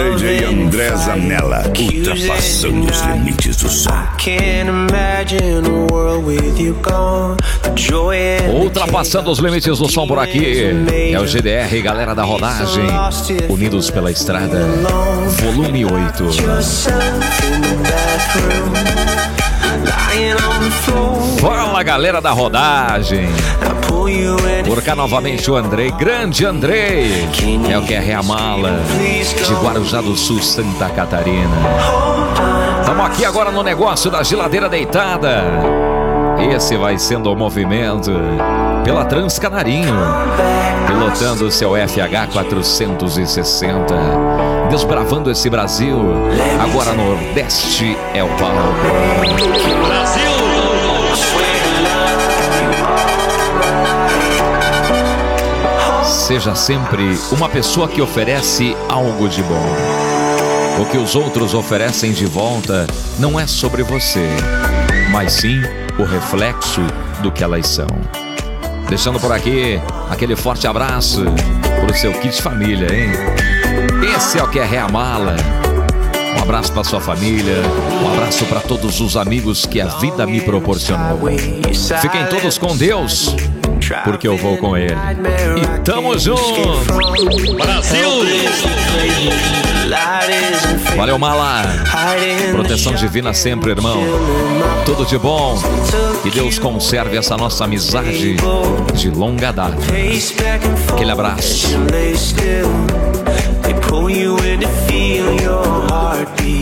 DJ André Zanella, ultrapassando os limites do som. Ultrapassando os limites do som por aqui. É o GDR, galera da rodagem. Unidos pela estrada. Volume 8. Fala, galera da rodagem. Por cá novamente o Andrei, grande Andrei. É o que é Reamala, de Guarujá do Sul, Santa Catarina. Estamos aqui agora no negócio da geladeira deitada. Esse vai sendo o movimento pela Transcanarinho, pilotando o seu FH 460, desbravando esse Brasil. Agora Nordeste é o palco. Brasil! Seja sempre uma pessoa que oferece algo de bom. O que os outros oferecem de volta não é sobre você, mas sim o reflexo do que elas são. Deixando por aqui aquele forte abraço pro seu kit família, hein? Esse é o que é Reamala. Um abraço para sua família, um abraço para todos os amigos que a vida me proporcionou. Fiquem todos com Deus, porque eu vou com Ele. E tamo junto! Brasil! Valeu, Mala! Proteção divina sempre, irmão. Tudo de bom. Que Deus conserve essa nossa amizade de longa data. Aquele abraço. Pull you in to feel your heartbeat.